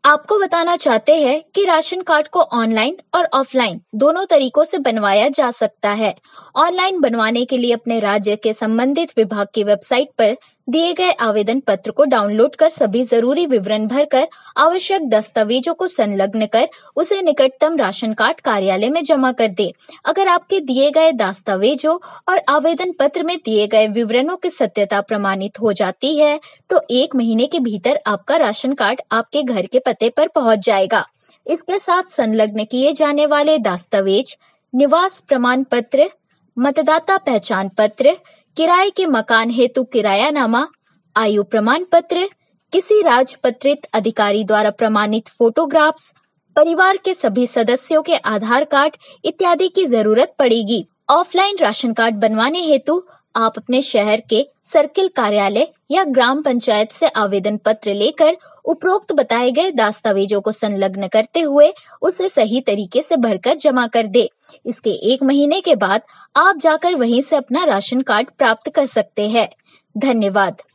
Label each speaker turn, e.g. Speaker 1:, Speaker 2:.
Speaker 1: आपको बताना चाहते हैं कि राशन कार्ड को ऑनलाइन और ऑफलाइन दोनों तरीकों से बनवाया जा सकता है। ऑनलाइन बनवाने के लिए अपने राज्य के संबंधित विभाग की वेबसाइट पर दिए गए आवेदन पत्र को डाउनलोड कर सभी जरूरी विवरण भरकर आवश्यक दस्तावेजों को संलग्न कर उसे निकटतम राशन कार्ड कार्यालय में जमा कर दे। अगर आपके दिए गए दस्तावेजों और आवेदन पत्र में दिए गए विवरणों की सत्यता प्रमाणित हो जाती है, तो 1 महीने के भीतर आपका राशन कार्ड आपके घर के पते पर पहुंच जाएगा। इसके साथ संलग्न किए जाने वाले दस्तावेज निवास प्रमाण पत्र, मतदाता पहचान पत्र, किराए के मकान हेतु किरायानामा, आयु प्रमाण पत्र, किसी राजपत्रित अधिकारी द्वारा प्रमाणित फोटोग्राफ्स, परिवार के सभी सदस्यों के आधार कार्ड इत्यादि की जरूरत पड़ेगी। ऑफलाइन राशन कार्ड बनवाने हेतु आप अपने शहर के सर्किल कार्यालय या ग्राम पंचायत से आवेदन पत्र लेकर उपरोक्त बताए गए दस्तावेजों को संलग्न करते हुए उसे सही तरीके से भरकर जमा कर दे। इसके 1 महीने के बाद आप जाकर वहीं से अपना राशन कार्ड प्राप्त कर सकते हैं। धन्यवाद।